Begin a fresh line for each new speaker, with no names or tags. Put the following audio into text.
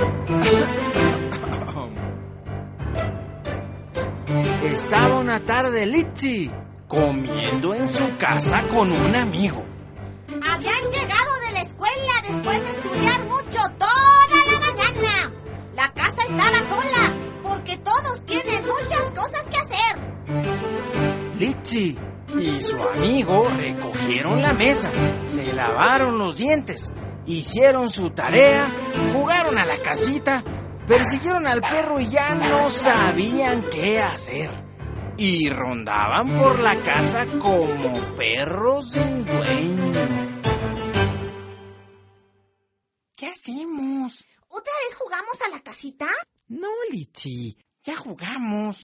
Estaba una tarde Litzy comiendo en su casa con un amigo.
Habían llegado de la escuela después de estudiar mucho toda la mañana. La casa estaba sola porque todos tienen muchas cosas que hacer.
Litzy y su amigo recogieron la mesa, se lavaron los dientes, hicieron su tarea, jugaron a la casita, persiguieron al perro y ya no sabían qué hacer. Y rondaban por la casa como perros sin dueño. ¿Qué hacemos?
¿Otra vez jugamos a la casita?
No, Litzy, ya jugamos.